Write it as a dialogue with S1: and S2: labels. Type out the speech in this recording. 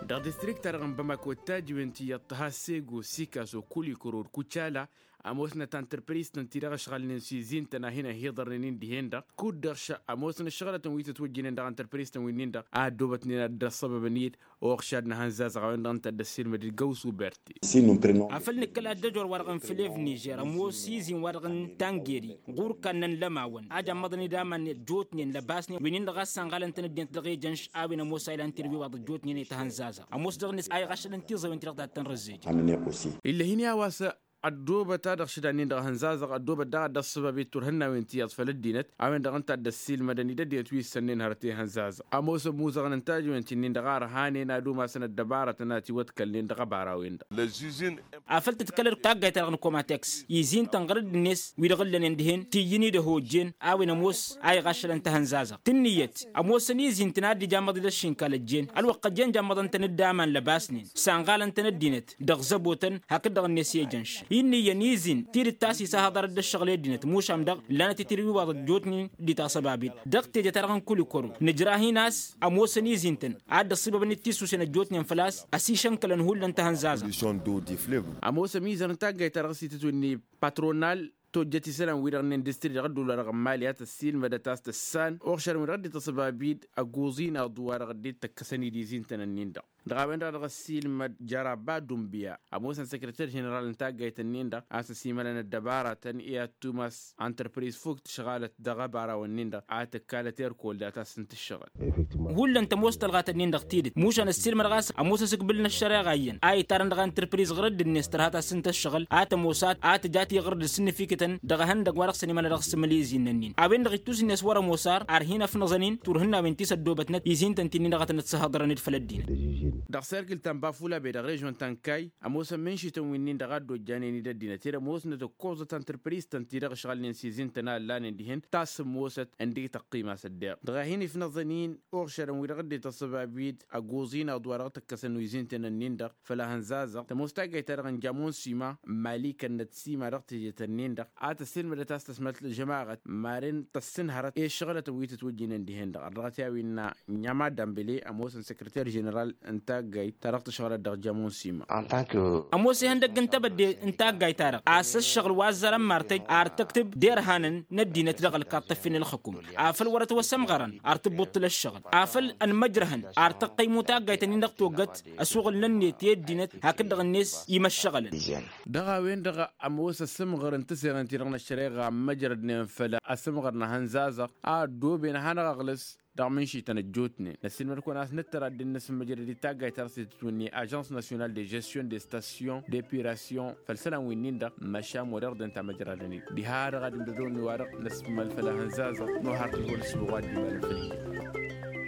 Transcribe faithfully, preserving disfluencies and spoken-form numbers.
S1: دا ديستريكت رغم بماكو تاج وانتي يطهاسيغو سيكاسو كولي كرور كوتشالا أموسنا تانتربريس تنتيرا شغال نسيزين تنا هنا هيضر نين دي هندا كودرش أموسنا الشغلة تنويت توجين دا انتربريس تنوين دا عدوبت نينا دا الصبب نيت وخشادنا هنزاز غوين دا انت دا السير مدي قوسو بيرتي
S2: عفلنا كلا دجور ورغن فليف نيجير أمو سيزين ورغن تانجيري غور كانن لماون عجا مدني داما جوتني لباسني وينين دا غاسان غالن تندين تلغي جنش آوين أمو سايلان تربي وضا جوتني تهنزازا أموس دغنس آي غاشلن تيزا وين تلغدا تنرزيج
S1: اللي هنا واسا الدوبة تادخ شدانين دا هنزازق الدوبة دا دا السبب ترهنا وانتياز فلدينت عوين دا غنتا دا السيل مدني دا ديت ويس سنين هرتي هنزازق أموس موزغ ننتاج وانتينين دا غار هاني نادو ما سنة دبارة تناتي واتكالين دا غبارا وين دا
S2: عفلت تتكلر تاقاي ترغن كوماتكس يزين تنغرد الناس ويدغلن اندهن تيجيني دا هو جين عوين أموس آي غاشل انت هنزازق تنيت أموس نيزين تنادي جامد دا الشنكال الجين الوقت جين جامد انت ندامان لباسنين سانغال انت ندينت دغزبوتن هكذا الناس يجنش إني ينيزين تير التاسي سهدر الشغلة دينت موش أم دق لنا تتري وضع جوتني دي تصبابين دق تيجي ترغن كل كورو نجراهي ناس أموس نيزين تن عاد الصباب نتيسو سنة جوتني فلاس أسيشن كلن هو لن تهنزازا
S1: أموس ميزان تاجي ترغسي تتوني باترونال توجتي سلام ويرغن اندستري غدو لرغم ماليات السيل مدى تاست السان أغشر من غدي تصبابيد أغوزين أغدوار غدي تكسني دي زين تننين دا دغابين رغ السيل مد جرابا دومبيا أموسن سكرتير جنرال انتاق جايت النين دا أساسي ملان الدبارة تنئية توماس انتربريز فوق تشغالة دغابارا والنين دا عاتك كالتير كول دا تاسنت الشغل
S2: هو اللي انت موست لغات النين دا اختيدت موشان السيل مرغاس أموسن سقبلنا الشرع غاين آي تارن دغا انتربريز غرد النستر هاتا سنت الشغل آت موسات آت جاتي غرد السن فيكتن دغهن دغ ورق سني مالا رغس مليزين النين أبين دغيتوس الناس ورا موسار أرهينا في نظنين تورهنا بنتيس الدوبتنت يزين تنتينين دغات نتسهدرن الفلدين
S1: دا سيركل تنبافولا بي دا ريجون تنكاي أموسا منشي تنوينين دا غادو جانيني دا دينا تيرا موسنا دا كوزة تنتربريز تنتيرا شغال ننسيزين تنال لانين ديهن تاس موسة اندي تقيمة سدير دغاهيني في نظنين أغشر ويدا غدي تصبابيد أغوزين أو دوارغتك كسنويزين تننين دا فلا هنزازا تموستاقاي تارغن جامون سيما مالي كانت سيما رغتي تنين دا آت السلمة دا تاستسمت الجماعة مارين تسنهرت إيه الشغلة تويت توجين ديهن دا الرغتيا وينا نياما دامبلي أموسا سكرتير جنرال انتاق جاي تارقت شغل الدرجامون سيما
S2: أموسي هندق انت بدي انتاق جاي تارق أساس شغل وازرا مارتج أرتكتب دير هانن ندينة دغل كاطفين الحكوم أفل ورت وسمغرا أرتبط للشغل أفل المجرهن أرتقي متاق جاي تنين دق توقت أسوغل لني تيدينة هكذا الناس يمشغل
S1: دغا وين دغا أموسا سمغر انتسير انتي رغنا الشريغة مجرد ننفلا أسمغرنا هنزازا أدو بين هانا غلس دعمين شي تنجوتني نسين مركو ناس نترى دي الناس مجرد تاقاي ترسي تتوني أجانس ناسيونال دي جيستيون دي ستاسيون ديبيراسيون فالسلام وينين دا مشا مورير دين تا مجرد دي هارا غادي ندون نوارق نسمى الفلا هنزازا نو هارتي هو السبوغات دي مالفلين